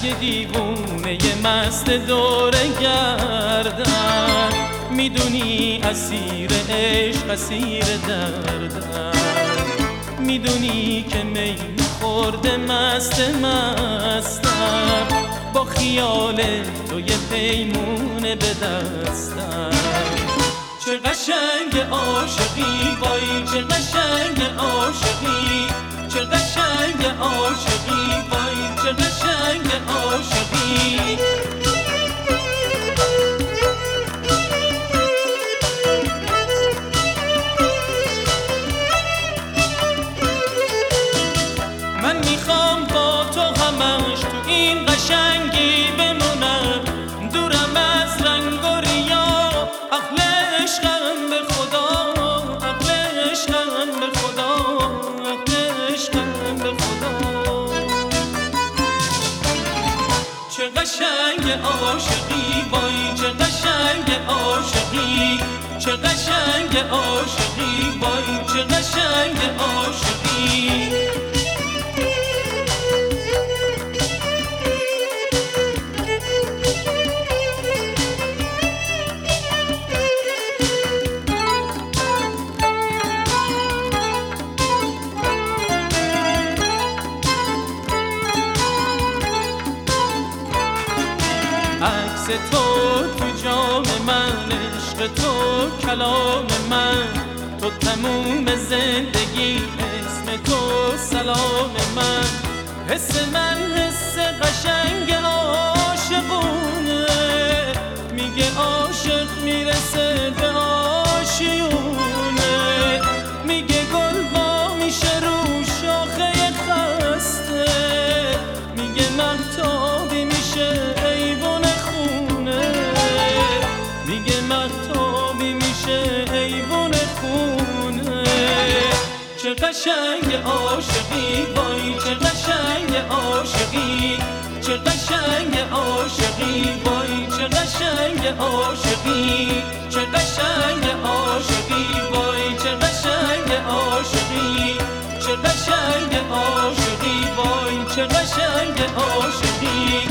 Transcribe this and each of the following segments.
دیوونه مست دوره گردن، میدونی اسیر عشق اسیر دردن، میدونی که میل خورده مست مستم، با خیال تو یه پیمونه به دستم. چه قشنگ عاشقی وای، چه قشنگ عاشقی، چه قشنگ عاشقی وای، چه قشنگ عاشقی. من میخوام با تو همش تو این قشنگی بمونم، دورم از رنگ و ریا، اهل عشقم به خدا، اهل عشقم به خدا، اهل عشقم به خدا. چه قشنگ عاشقی وای، چه قشنگ عاشقی، چه قشنگ عاشقی وای، چه قشنگ عاشقی. عکس تو تو جام من، عشق تو کلام من، تو تموم زندگی، اسم تو سلام من. حس من حس قشنگ عاشقونه، میگه عاشق میرسه به آشیونه، میگه گل وا میشه رو شاخه خسته، میگه مهتابی میشه ایوون خونه، میگه مهتابی میشه ایوون خونه. چه قشنگ عاشقی وای، چه قشنگ عاشقی، چه قشنگ عاشقی وای، چه قشنگ عاشقی، چه قشنگ عاشقی وای، چه قشنگ عاشقی، چه قشنگ عاشقی وای، چه قشنگ عاشقی.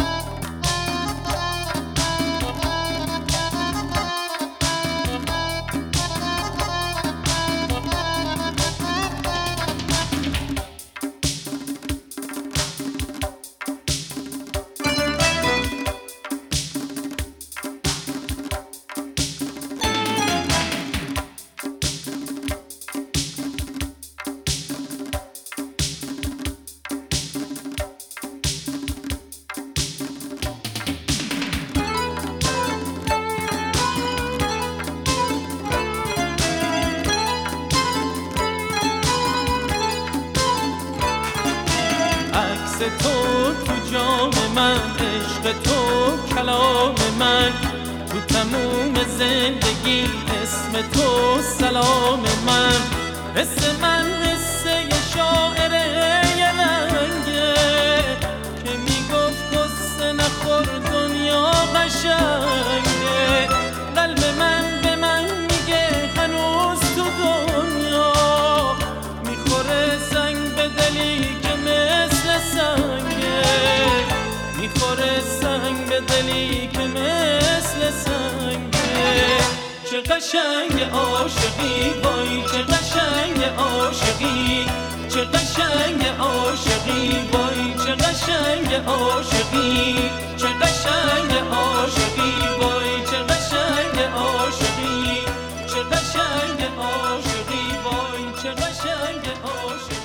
عکس تو تو جام من، عشق تو کلام من، تو تموم زندگی، اسم تو سلام من. حس من حس یه شاعر یه رنگه، که میگفت قصه نخور دنیا قشنگه. قلب من به من میگه هنوز تو دنیا، میخوره سنگ به دلی که مثل سنگه، میخوره سنگ به دلی که مثل سنگه. چه قشنگ عاشقی وای، چه قشنگ عاشقی، چه قشنگ عاشقی وای، چه قشنگ عاشقی، چه قشنگ عاشقی وای، چه قشنگ عاشقی، چه قشنگ عاشقی وای، چه قشنگ عاشقی.